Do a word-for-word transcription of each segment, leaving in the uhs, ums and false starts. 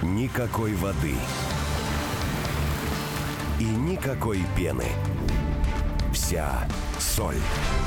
Никакой воды. И никакой пены. Вся соль.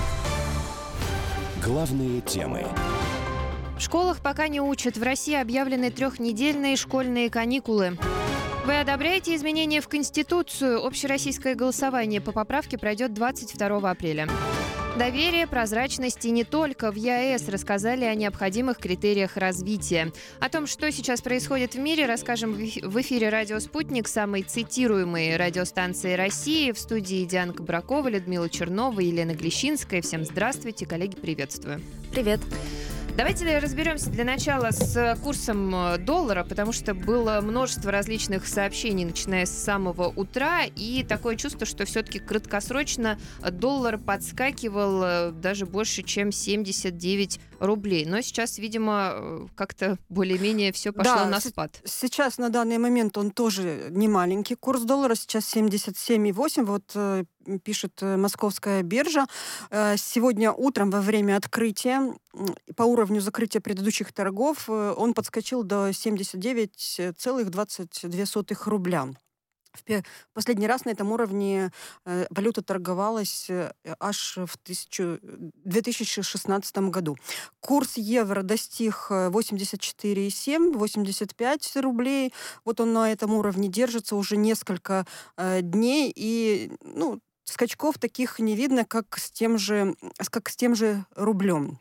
Главные темы. В школах пока не учат. В России объявлены трехнедельные школьные каникулы. Вы одобряете изменения в Конституцию? Общероссийское голосование по поправке пройдет двадцать второго апреля. Доверие, прозрачность и не только. В ЕАЭС рассказали о необходимых критериях развития. О том, что сейчас происходит в мире, расскажем в эфире «Радио Спутник», самой цитируемой радиостанции России. В студии Диана Кабракова, Людмила Чернова, Елена Глещинская. Всем здравствуйте, коллеги, приветствую. Привет. Давайте разберемся для начала с курсом доллара, потому что было множество различных сообщений, начиная с самого утра, и такое чувство, что все-таки краткосрочно доллар подскакивал даже больше, чем семьдесят девять рублей. Но сейчас, видимо, как-то более-менее все пошло да, на спад. Сейчас на данный момент он тоже не маленький. Курс доллара сейчас семьдесят семь и восемь. Вот пишет Московская биржа. Сегодня утром во время открытия по уровню закрытия предыдущих торгов он подскочил до семьдесят девять целых двадцать две сотых рубля. В последний раз на этом уровне валюта торговалась аж в две тысячи шестнадцатом году. Курс евро достиг восемьдесят четыре и семь, восемьдесят пять рублей. Вот он на этом уровне держится уже несколько дней. И ну, скачков таких не видно, как с тем же, как с тем же рублем.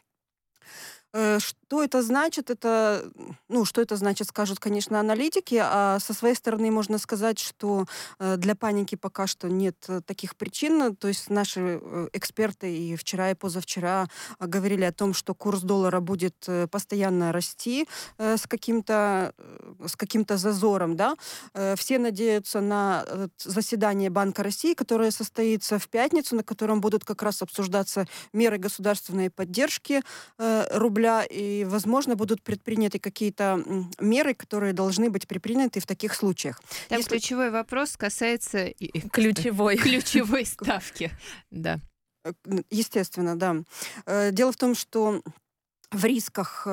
Что это значит? Это, ну, что это значит, скажут, конечно, аналитики, а со своей стороны можно сказать, что для паники пока что нет таких причин. То есть наши эксперты и вчера, и позавчера говорили о том, что курс доллара будет постоянно расти с каким-то, с каким-то зазором. Да? Все надеются на заседание Банка России, которое состоится в пятницу, на котором будут как раз обсуждаться меры государственной поддержки рубля, и, возможно, будут предприняты какие-то меры, которые должны быть предприняты в таких случаях. Там Если... ключевой вопрос касается ключевой, ключевой ставки. Да. Естественно, да. Дело в том, что в рисках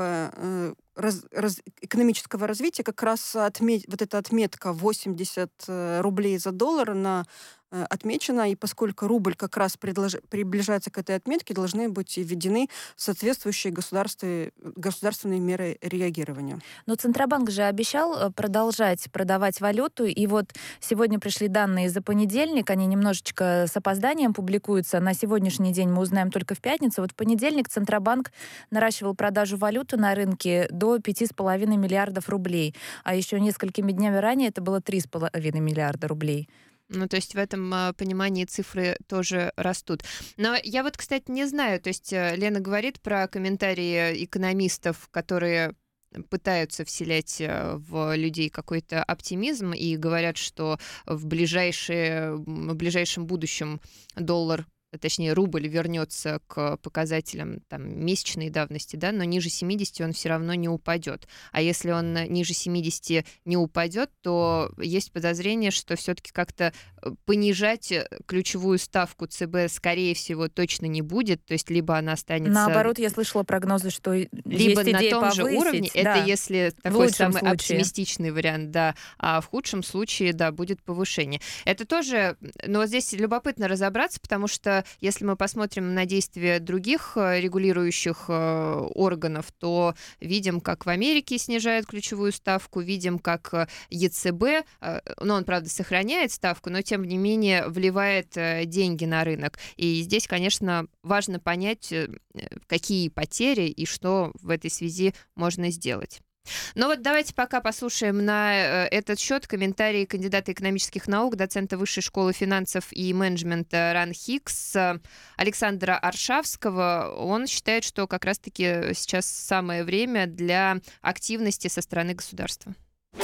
раз, раз, экономического развития как раз отмет, вот эта отметка восемьдесят рублей за доллар, она отмечена, и поскольку рубль как раз предлож... приближается к этой отметке, должны быть введены соответствующие государственные, государственные меры реагирования. Но Центробанк же обещал продолжать продавать валюту, и вот сегодня пришли данные за понедельник, они немножечко с опозданием публикуются, на сегодняшний день мы узнаем только в пятницу. Вот в понедельник Центробанк наращивал продажу валюты на рынке до пяти с половиной миллиардов рублей, а еще несколькими днями ранее это было три с половиной миллиарда рублей. Ну, то есть в этом э, понимании цифры тоже растут. Но я вот, кстати, не знаю, то есть э, Лена говорит про комментарии экономистов, которые пытаются вселять в людей какой-то оптимизм и говорят, что в, ближайшее, в ближайшем будущем доллар, точнее, рубль вернется к показателям там, месячной давности, да, но ниже семидесяти он все равно не упадет. А если он ниже семидесяти не упадет, то есть подозрение, что все-таки как-то понижать ключевую ставку ЦБ, скорее всего, точно не будет. То есть либо она останется... Наоборот, я слышала прогнозы, что либо есть на идея том повысить, же уровне. Да. Это если такой самый случае. оптимистичный вариант, да. А в худшем случае, да, будет повышение. Это тоже... Но вот здесь любопытно разобраться, потому что если мы посмотрим на действия других регулирующих органов, то видим, как в Америке снижают ключевую ставку, видим, как ЕЦБ, ну, он, правда, сохраняет ставку, но, тем не менее, вливает деньги на рынок. И здесь, конечно, важно понять, какие потери и что в этой связи можно сделать. Ну вот давайте пока послушаем на этот счет комментарии кандидата экономических наук, доцента Высшей школы финансов и менеджмента РАН-Хикс Александра Аршавского. Он считает, что как раз-таки сейчас самое время для активности со стороны государства.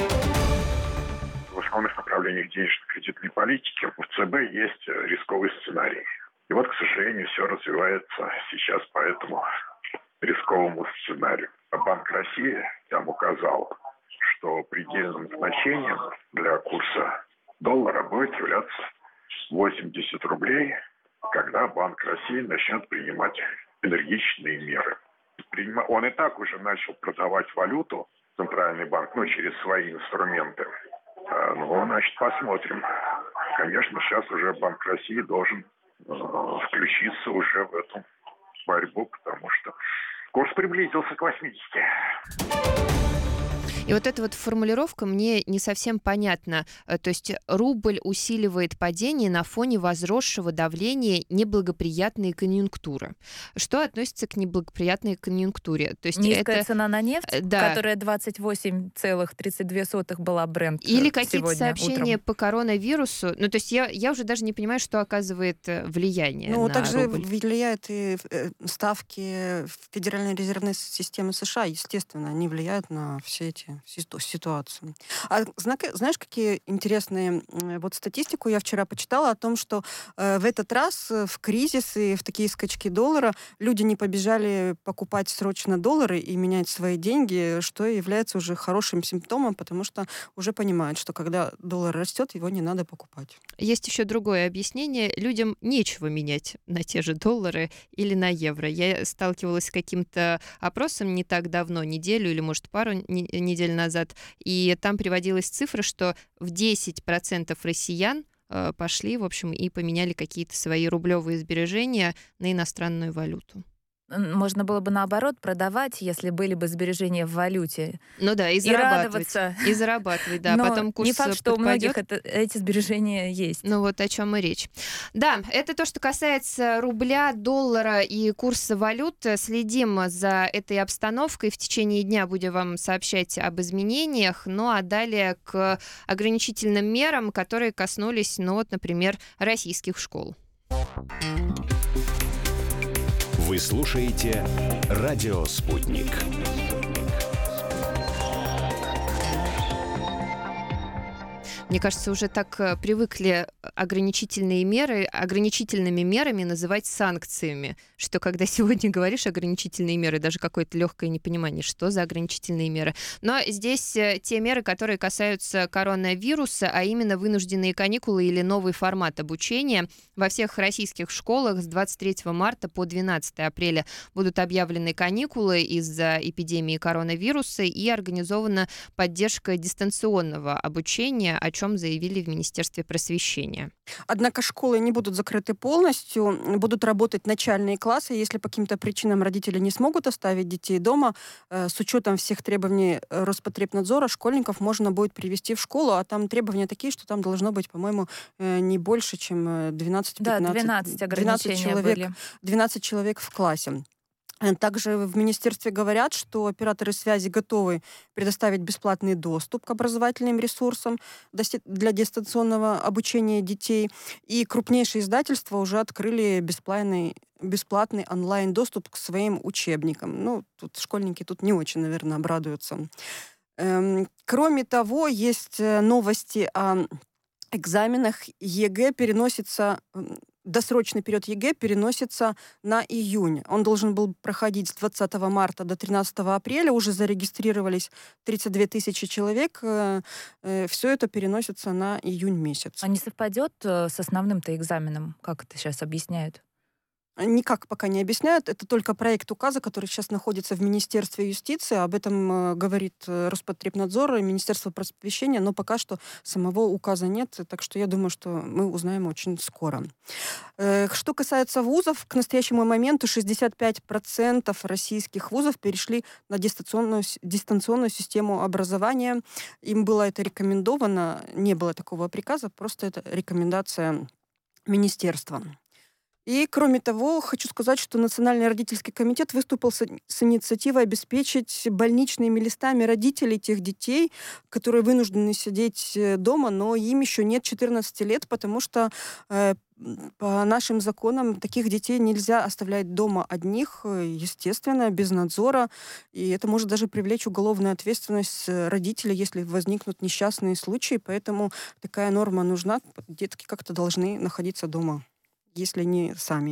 В основных направлениях денежно-кредитной политики у ЦБ есть рисковый сценарий. И вот, к сожалению, все развивается сейчас по этому рисковому сценарию. Банк России там указал, что предельным значением для курса доллара будет являться восемьдесят рублей, когда Банк России начнет принимать энергичные меры. Он и так уже начал продавать валюту центральный банк, ну, через свои инструменты. А, ну, значит, посмотрим. Конечно, сейчас уже Банк России должен э, включиться уже в эту борьбу, потому что курс приблизился к восьмидесяти. И вот эта вот формулировка мне не совсем понятна. То есть рубль усиливает падение на фоне возросшего давления неблагоприятной конъюнктуры. Что относится к неблагоприятной конъюнктуре? То есть низкая это... цена на нефть, да. которая двадцать восемь целых тридцать две сотых была бренд. Или какие-то сообщения утром. по коронавирусу. Ну, то есть я, я уже даже не понимаю, что оказывает влияние Ну, на также рубль. влияют и ставки Федеральной резервной системы США, естественно, они влияют на все эти ситуацию. А знаешь, какие интересные вот статистику я вчера почитала о том, что э, в этот раз в кризис и в такие скачки доллара люди не побежали покупать срочно доллары и менять свои деньги, что является уже хорошим симптомом, потому что уже понимают, что когда доллар растет, его не надо покупать. Есть еще другое объяснение. Людям нечего менять на те же доллары или на евро. Я сталкивалась с каким-то опросом не так давно, неделю или, может, пару недель назад, и там приводилась цифра, что в десять процентов россиян э, пошли, в общем, и поменяли какие-то свои рублевые сбережения на иностранную валюту. Можно было бы наоборот продавать, если были бы сбережения в валюте. Ну да, и, и зарабатывать. радоваться. И зарабатывать, да. Но потом курс не факт, что подпадёт. у многих это, эти сбережения есть. Ну вот о чем и речь. Да, это то, что касается рубля, доллара и курса валют. Следим за этой обстановкой. В течение дня будем вам сообщать об изменениях. Ну а далее к ограничительным мерам, которые коснулись, ну вот, например, российских школ. Вы слушаете «Радио Спутник». Мне кажется, уже так привыкли ограничительные меры, ограничительными мерами называть санкциями, что когда сегодня говоришь ограничительные меры, даже какое-то легкое непонимание, что за ограничительные меры. Но здесь те меры, которые касаются коронавируса, а именно вынужденные каникулы или новый формат обучения. Во всех российских школах с двадцать третьего марта по двенадцатого апреля будут объявлены каникулы из-за эпидемии коронавируса и организована поддержка дистанционного обучения, о чем заявили в Министерстве просвещения. Однако школы не будут закрыты полностью, будут работать начальные классы. Если по каким-то причинам родители не смогут оставить детей дома, э, с учетом всех требований Роспотребнадзора, школьников можно будет привести в школу, а там требования такие, что там должно быть, по-моему, э, не больше, чем двенадцать-пятнадцать да, двенадцать ограничений человек, были. двенадцать человек в классе. Также в министерстве говорят, что операторы связи готовы предоставить бесплатный доступ к образовательным ресурсам для дистанционного обучения детей. И крупнейшие издательства уже открыли бесплатный, бесплатный онлайн-доступ к своим учебникам. Ну, тут школьники тут не очень, наверное, обрадуются. Эм, кроме того, есть новости о экзаменах. ЕГЭ переносится... Досрочный период ЕГЭ переносится на июнь. Он должен был проходить с двадцатого марта до тринадцатого апреля. Уже зарегистрировались тридцать две тысячи человек. Все это переносится на июнь месяц. А не совпадет с основным-то экзаменом? Как это сейчас объясняют? Никак пока не объясняют. Это только проект указа, который сейчас находится в Министерстве юстиции. Об этом э, говорит Роспотребнадзор и Министерство просвещения, но пока что самого указа нет, так что я думаю, что мы узнаем очень скоро. Э, что касается вузов, к настоящему моменту шестьдесят пять процентов российских вузов перешли на дистанционную, дистанционную систему образования. Им было это рекомендовано, не было такого приказа, просто это рекомендация министерства. И, кроме того, хочу сказать, что Национальный родительский комитет выступил с, с инициативой обеспечить больничными листами родителей тех детей, которые вынуждены сидеть дома, но им еще нет четырнадцати лет, потому что э, по нашим законам таких детей нельзя оставлять дома одних, естественно, без надзора. И это может даже привлечь уголовную ответственность родителей, если возникнут несчастные случаи. Поэтому такая норма нужна. Детки как-то должны находиться дома, если не сами.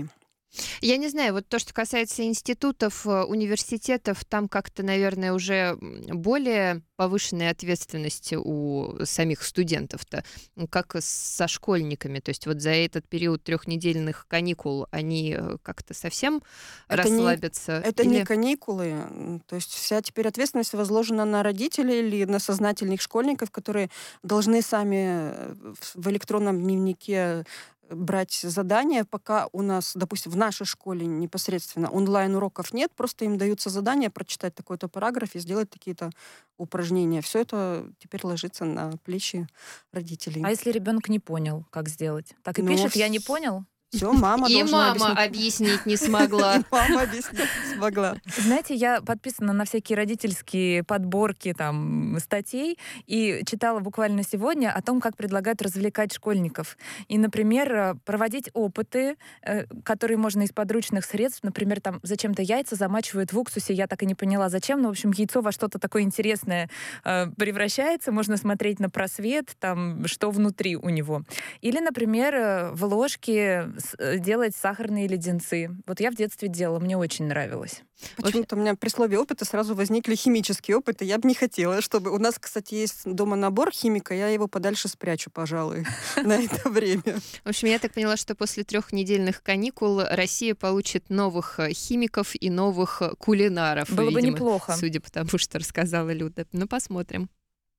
Я не знаю, вот то, что касается институтов, э, университетов, там как-то, наверное, уже м, более повышенная ответственность у самих студентов-то, м, как с- со школьниками. То есть вот за этот период трехнедельных каникул они э, как-то совсем Это не, расслабятся? это не Или каникулы, м, то есть вся теперь ответственность возложена на родителей или на сознательных школьников, которые должны сами э, в в электронном дневнике брать задания, пока у нас, допустим, в нашей школе непосредственно онлайн-уроков нет, просто им даются задания прочитать такой-то параграф и сделать такие-то упражнения. Все это теперь ложится на плечи родителей. А если ребенок не понял, как сделать? Так и Но пишет, я не понял. все, мама и должна мама объяснить. объяснить не И смогла. мама объяснить не смогла. Знаете, я подписана на всякие родительские подборки там статей и читала буквально сегодня о том, как предлагают развлекать школьников. И, например, э, проводить опыты, э, которые можно из подручных средств. Например, там зачем-то яйца замачивают в уксусе. Я так и не поняла, зачем. Но, в общем, яйцо во что-то такое интересное э, превращается. Можно смотреть на просвет, там, что внутри у него. Или, например, э, в ложке с- э, делать сахарные леденцы. Вот я в детстве делала, мне очень нравилось. Почему-то у меня при слове опыта сразу возникли химические опыты. Я бы не хотела, чтобы... У нас, кстати, есть дома набор химика, я его подальше спрячу, пожалуй, на это время. В общем, я так поняла, что после трехнедельных каникул Россия получит новых э, химиков и новых э, кулинаров, Было бы видимо, неплохо. судя по тому, что рассказала Люда. Ну, посмотрим.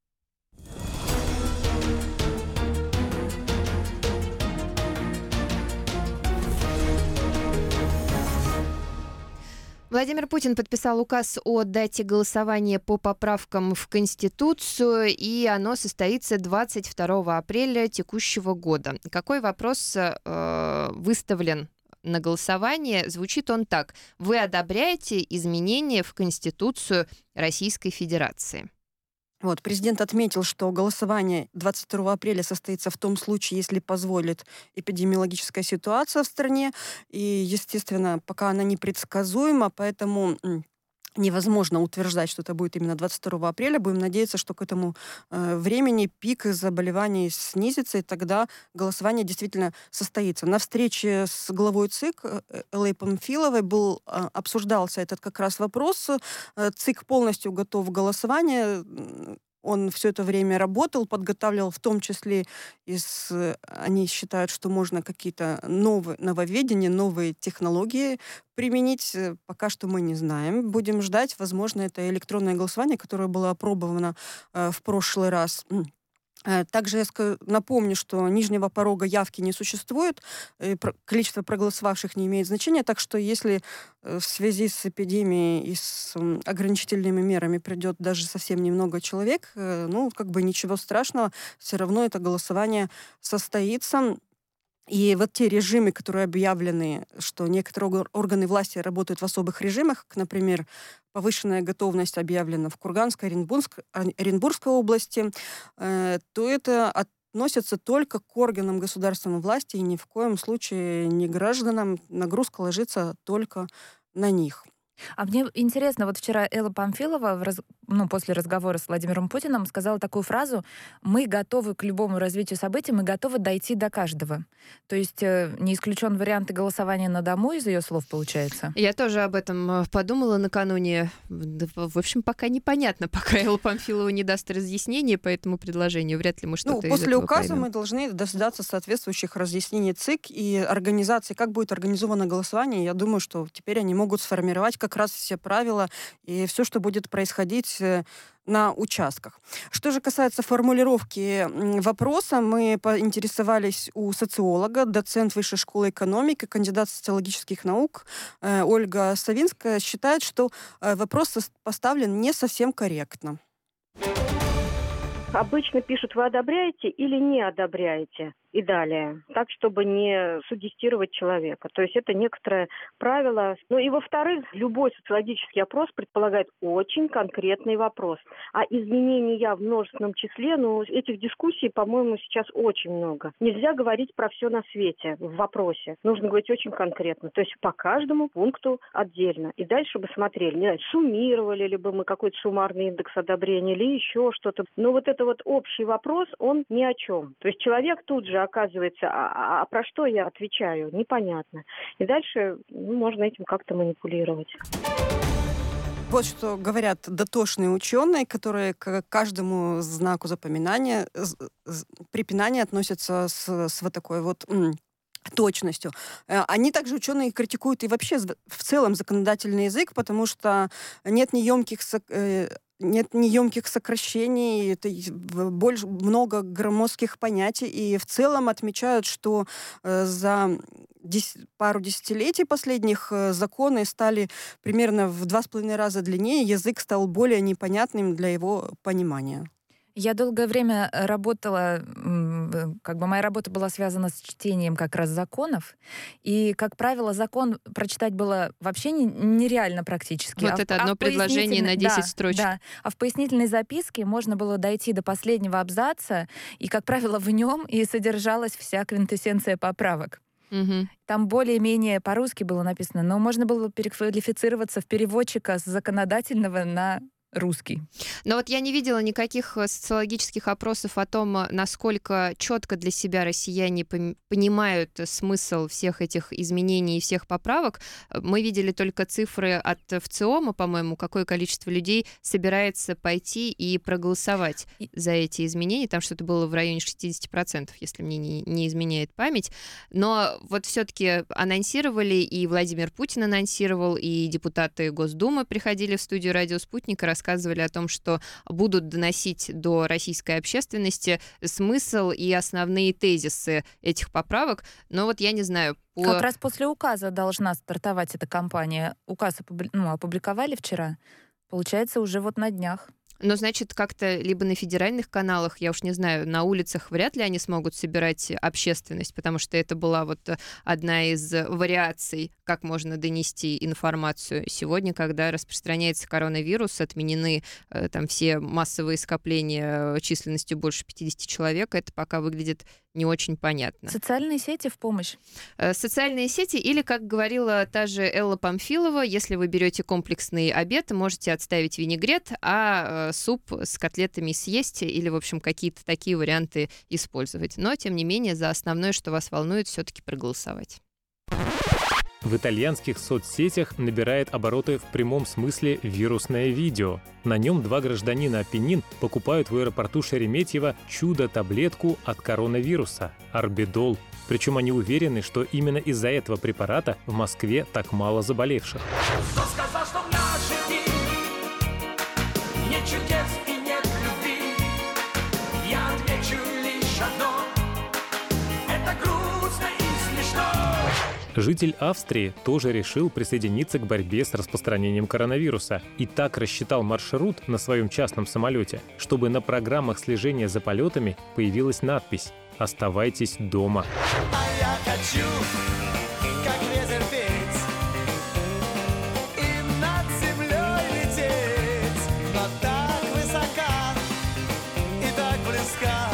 Владимир Путин подписал указ о дате голосования по поправкам в Конституцию, и оно состоится двадцать второго апреля текущего года. Какой вопрос э, выставлен на голосование? Звучит он так. Вы одобряете изменения в Конституцию Российской Федерации? Вот, президент отметил, что голосование двадцать второго апреля состоится в том случае, если позволит эпидемиологическая ситуация в стране. И, естественно, пока она непредсказуема, поэтому м, невозможно утверждать, что это будет именно двадцать второго апреля. Будем надеяться, что к этому э, времени пик заболеваний снизится, и тогда голосование действительно состоится. На встрече с главой ЦИК э, Эллой Памфиловой был, э, обсуждался этот как раз вопрос. Э, ЦИК полностью готов к голосованию. М, Он все это время работал, подготавливал, в том числе, из, э, они считают, что можно какие-то новые нововведения, новые технологии применить. Э, Пока что мы не знаем. Будем ждать. Возможно, это электронное голосование, которое было опробовано э, в прошлый раз. М. Э, Также я ска- напомню, что нижнего порога явки не существует, э, про- количество проголосовавших не имеет значения, так что если э, в связи с эпидемией и с м, ограничительными мерами придет даже совсем немного человек, э, ну, как бы ничего страшного, все равно это голосование состоится. И вот те режимы, которые объявлены, что некоторые ор- органы власти работают в особых режимах, как, например, повышенная готовность объявлена в Курганской, Оренбургск- Ор- Оренбургской области, э, то это относится только к органам государственной власти и ни в коем случае не гражданам. Нагрузка ложится только на них. А мне интересно, вот вчера Элла Памфилова в раз- ну, после разговора с Владимиром Путиным сказала такую фразу: «Мы готовы к любому развитию событий, мы готовы дойти до каждого». То есть э, не исключен вариант и голосования на дому из ее слов, получается? Я тоже об этом э, подумала накануне. Да, В в общем, пока непонятно, пока Элла Памфилова не даст разъяснение по этому предложению. Вряд ли мы Ну, что-то из после этого указа поймем. мы должны дождаться соответствующих разъяснений ЦИК и организации, как будет организовано голосование. Я думаю, что теперь они могут сформировать как раз все правила и все, что будет происходить э, на участках. Что же касается формулировки м, вопроса, мы поинтересовались у социолога, доцент Высшей школы экономики, кандидат социологических наук э, Ольга Савинская считает, что э, вопрос сос- поставлен не совсем корректно. Обычно пишут, вы одобряете или не одобряете, и далее, так, чтобы не сугестировать человека. То есть это некоторое правило. Ну и во-вторых, любой социологический опрос предполагает очень конкретный вопрос. А изменений я в множественном числе, ну, этих дискуссий, по-моему, сейчас очень много. Нельзя говорить про все на свете в вопросе. Нужно говорить очень конкретно. То есть по каждому пункту отдельно. И дальше бы смотрели, не знаю, суммировали ли бы мы какой-то суммарный индекс одобрения или еще что-то. Но вот это вот общий вопрос, он ни о чем. То есть человек тут же же, оказывается, а, а про что я отвечаю? Непонятно. И дальше ну, можно этим как-то манипулировать. Вот что говорят дотошные ученые, которые к каждому знаку запоминания, препинания относятся с, с вот такой вот м, точностью. Они также, ученые, критикуют и вообще в целом законодательный язык, потому что нет неемких нет неемких сокращений, это больше, много громоздких понятий, и в целом отмечают, что за пару десятилетий последних законы стали примерно в два с половиной раза длиннее, язык стал более непонятным для его понимания. Я долгое время работала, как бы моя работа была связана с чтением как раз законов, и, как правило, закон прочитать было вообще нереально практически. Вот а это в, одно а предложение на десять да, строчек. Да, а в пояснительной записке можно было дойти до последнего абзаца, и, как правило, в нем и содержалась вся квинтэссенция поправок. Угу. Там более-менее по-русски было написано, но можно было переквалифицироваться в переводчика с законодательного на русский. Но вот я не видела никаких социологических опросов о том, насколько четко для себя россияне понимают смысл всех этих изменений и всех поправок. Мы видели только цифры от ВЦИОМа, по-моему, какое количество людей собирается пойти и проголосовать за эти изменения. Там что-то было в районе шестьдесят процентов, если мне не, не изменяет память. Но вот все-таки анонсировали, и Владимир Путин анонсировал, и депутаты Госдумы приходили в студию «Радио Спутник» и рассказывали о том, что будут доносить до российской общественности смысл и основные тезисы этих поправок. Но вот я не знаю... По... Как раз после указа должна стартовать эта кампания. Указ опубли... ну, опубликовали вчера. Получается, уже вот на днях. Но, значит, как-то либо на федеральных каналах, я уж не знаю, на улицах вряд ли они смогут собирать общественность, потому что это была вот одна из вариаций, как можно донести информацию. Сегодня, когда распространяется коронавирус, отменены э, там все массовые скопления численностью больше пятьдесят человек, это пока выглядит не очень понятно. Социальные сети в помощь? Э, социальные сети или, как говорила та же Элла Памфилова, если вы берете комплексный обед, можете отставить винегрет, а э, суп с котлетами съесть или, в общем, какие-то такие варианты использовать. Но, тем не менее, за основное, что вас волнует, все-таки проголосовать. В итальянских соцсетях набирает обороты в прямом смысле вирусное видео. На нем два гражданина Апеннин покупают в аэропорту Шереметьево чудо-таблетку от коронавируса – Арбидол. Причем они уверены, что именно из-за этого препарата в Москве так мало заболевших. Кто сказал, что в наши дни нет чудес и нет любви? Я отвечу лишь одно – это грустно и смешно. Житель Австрии тоже решил присоединиться к борьбе с распространением коронавируса и так рассчитал маршрут на своем частном самолете, чтобы на программах слежения за полетами появилась надпись «Оставайтесь дома». А я хочу, как ветер петь и над землей лететь, но так высока и так близка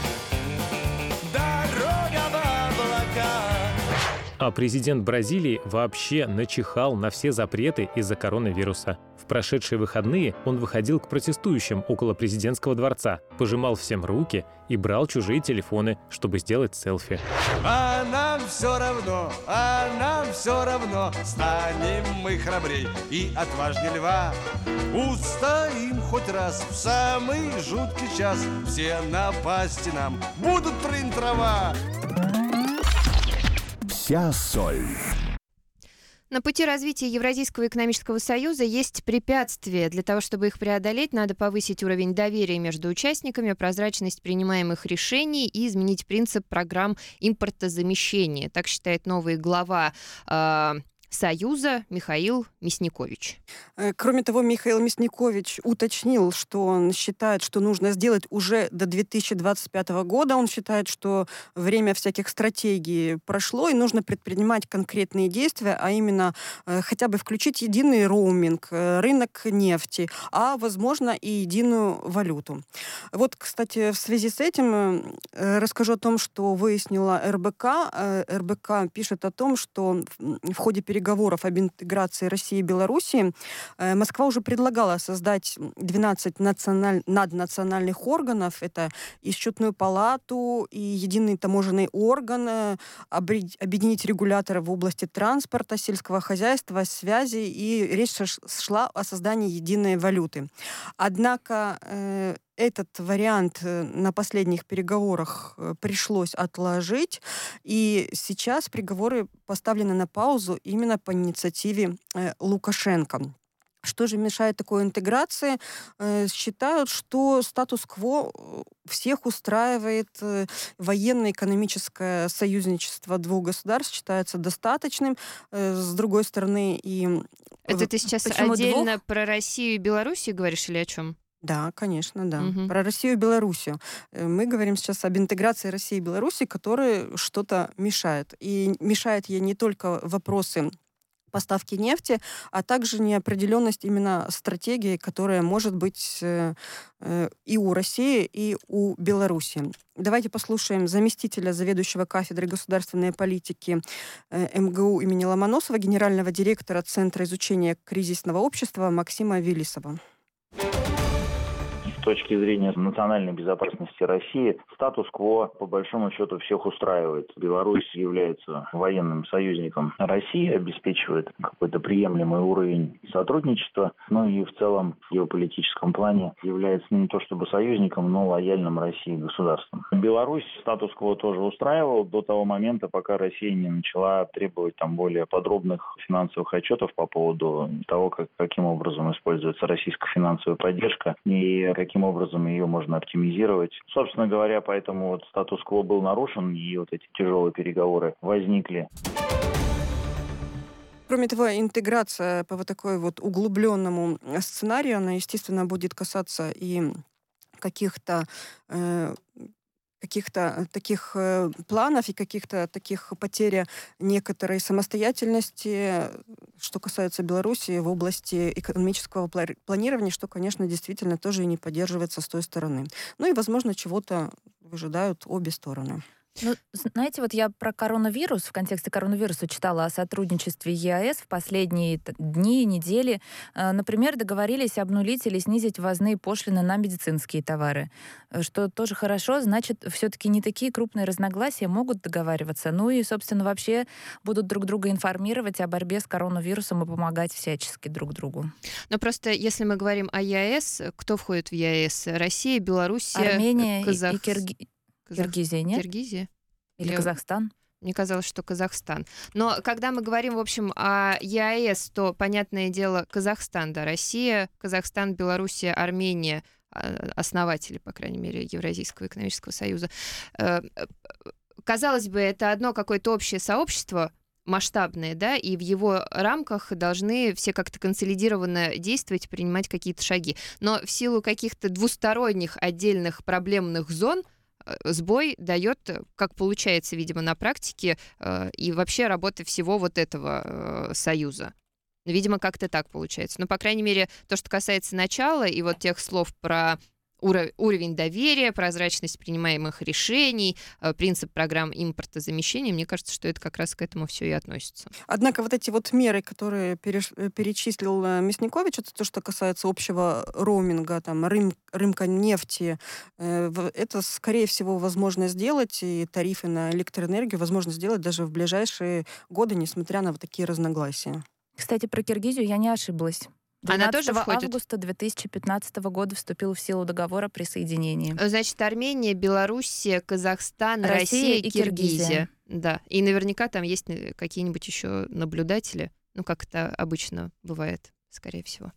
дорога в облака. А президент Бразилии вообще начихал на все запреты из-за коронавируса. В прошедшие выходные он выходил к протестующим около президентского дворца, пожимал всем руки и брал чужие телефоны, чтобы сделать селфи. А нам все равно, а нам все равно, станем мы храбрей и отважней льва. Устоим хоть раз в самый жуткий час, все напасти нам будут трын-трава. Вся соль. На пути развития Евразийского экономического союза есть препятствия. Для того, чтобы их преодолеть, надо повысить уровень доверия между участниками, прозрачность принимаемых решений и изменить принцип программ импортозамещения. Так считает новый глава э, Союза Михаил Мясникович. Кроме того, Михаил Мясникович уточнил, что он считает, что нужно сделать уже до две тысячи двадцать пятого года. Он считает, что время всяких стратегий прошло, и нужно предпринимать конкретные действия, а именно э, хотя бы включить единый роуминг, э, рынок нефти, а, возможно, и единую валюту. Вот, кстати, в связи с этим э, расскажу о том, что выяснила эр бэ ка. Э, эр бэ ка пишет о том, что в ходе переговоров переговоров об интеграции России и Белоруссии Москва уже предлагала создать двенадцать националь... наднациональных органов. Это и счетную палату, и единый таможенный орган, объединить регуляторы в области транспорта, сельского хозяйства, связи, и речь шла о создании единой валюты. Однако э, этот вариант на последних переговорах пришлось отложить, и сейчас переговоры поставлены на паузу именно по инициативе э, Лукашенко. Что же мешает такой интеграции? Э, считают, что статус-кво всех устраивает. Э, военно-экономическое союзничество двух государств считается достаточным. Э, с другой стороны, и... Это ты сейчас Почему отдельно двух? Про Россию и Белоруссию говоришь или о чем? Да, конечно, да. Мгм. Про Россию и Белоруссию. Э, Мы говорим сейчас об интеграции России и Беларуси, которая что-то мешает. И мешает ей не только вопросы поставки нефти, а также неопределенность именно стратегии, которая может быть э, э, и у России, и у Беларуси. Давайте послушаем заместителя заведующего кафедрой государственной политики э, эм гэ у имени Ломоносова, генерального директора Центра изучения кризисного общества Максима Велисова. С точки зрения национальной безопасности России статус-кво по большому счету всех устраивает. Беларусь является военным союзником России, обеспечивает какой-то приемлемый уровень сотрудничества, ну и в целом в геополитическом плане является не то чтобы союзником, но лояльным России государством. Беларусь статус-кво тоже устраивал до того момента, пока Россия не начала требовать там более подробных финансовых отчетов по поводу того, как, каким образом используется российская финансовая поддержка и каким образом ее можно оптимизировать. Собственно говоря, поэтому вот статус-кво был нарушен, и вот эти тяжелые переговоры возникли. Кроме того, интеграция по вот такой вот углубленному сценарию, она, естественно, будет касаться и каких-то э, каких-то таких э, планов и каких-то таких потерь некоторой самостоятельности, что касается Беларуси в области экономического планирования, что, конечно, действительно тоже и не поддерживается с той стороны. Ну и, возможно, чего-то выжидают обе стороны. Ну, знаете, вот я про коронавирус, в контексте коронавируса читала о сотрудничестве е а эс в последние дни, недели. Например, договорились обнулить или снизить ввозные пошлины на медицинские товары, что тоже хорошо, значит, все-таки не такие крупные разногласия могут договариваться. Ну и, собственно, вообще будут друг друга информировать о борьбе с коронавирусом и помогать всячески друг другу. Но просто, если мы говорим о е а эс, кто входит в е а эс? Россия, Белоруссия, Армения Казах... и Кирги... Казах... Киргизия, нет? Киргизия? Или Я... Казахстан? Мне казалось, что Казахстан. Но когда мы говорим, в общем, о е а эс, то, понятное дело, Казахстан, да, Россия, Казахстан, Белоруссия, Армения, основатели, по крайней мере, Евразийского экономического союза. Казалось бы, это одно какое-то общее сообщество, масштабные, да, и в его рамках должны все как-то консолидированно действовать, принимать какие-то шаги. Но в силу каких-то двусторонних отдельных проблемных зон сбой дает, как получается, видимо, на практике, и вообще работа всего вот этого союза. Видимо, как-то так получается. Но, по крайней мере, то, что касается начала, и вот тех слов про уровень доверия, прозрачность принимаемых решений, принцип программ импортозамещения, мне кажется, что это как раз к этому все и относится. Однако вот эти вот меры, которые переш... перечислил Мясникович, это то, что касается общего роуминга, там, рым... рынка нефти, это, скорее всего, возможно сделать, и тарифы на электроэнергию возможно сделать даже в ближайшие годы, несмотря на вот такие разногласия. Кстати, про Киргизию я не ошиблась. Она тоже входит? августа две тысячи пятнадцатого года вступил в силу договор о присоединении. Значит, Армения, Белоруссия, Казахстан, Россия, Россия и Киргизия. Киргизия. Да. И наверняка там есть какие-нибудь еще наблюдатели, ну, как это обычно бывает, скорее всего.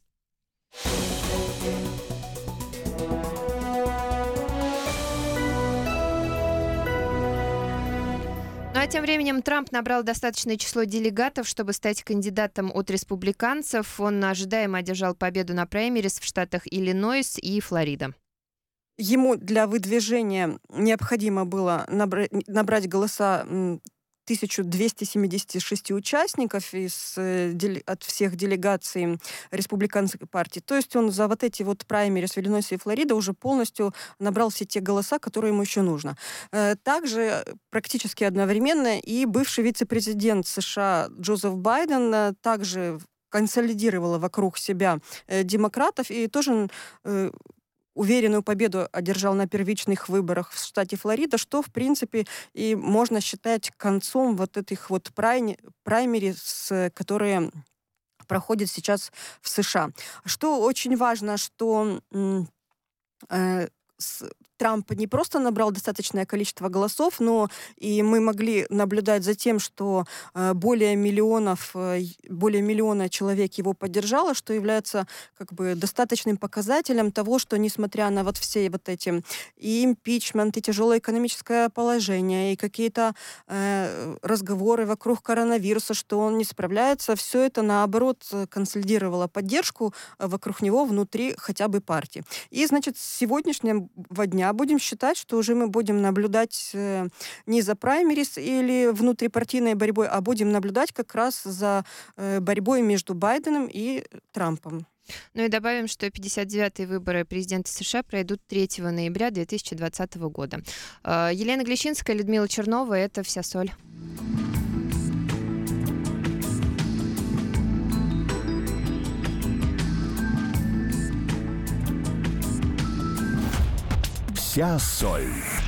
Ну а тем временем Трамп набрал достаточное число делегатов, чтобы стать кандидатом от республиканцев. Он ожидаемо одержал победу на праймерис в штатах Иллинойс и Флорида. Ему для выдвижения необходимо было набрать, набрать голоса тысяча двести семьдесят шесть участников из, от всех делегаций республиканской партии. То есть он за вот эти вот праймерис в Иллинойсе и Флорида уже полностью набрал все те голоса, которые ему еще нужно. Также практически одновременно и бывший вице-президент США Джозеф Байден также консолидировала вокруг себя демократов и тоже уверенную победу одержал на первичных выборах в штате Флорида, что, в принципе, и можно считать концом вот этих вот праймерис, которые проходят сейчас в США. Что очень важно, что э, с, Трамп не просто набрал достаточное количество голосов, но и мы могли наблюдать за тем, что э, более миллионов, э, более миллиона человек его поддержало, что является как бы достаточным показателем того, что несмотря на вот все вот эти и импичмент, и тяжелое экономическое положение, и какие-то э, разговоры вокруг коронавируса, что он не справляется, все это наоборот консолидировало поддержку вокруг него внутри хотя бы партии. И, значит, с сегодняшнего дня будем считать, что уже мы будем наблюдать э, не за праймерис или внутрипартийной борьбой, а будем наблюдать как раз за э, борьбой между Байденом и Трампом. Ну и добавим, что пятьдесят девятые выборы президента США пройдут третьего ноября две тысячи двадцатого года. Э, Елена Глещинская, Людмила Чернова, это «Вся соль». «Вся соль».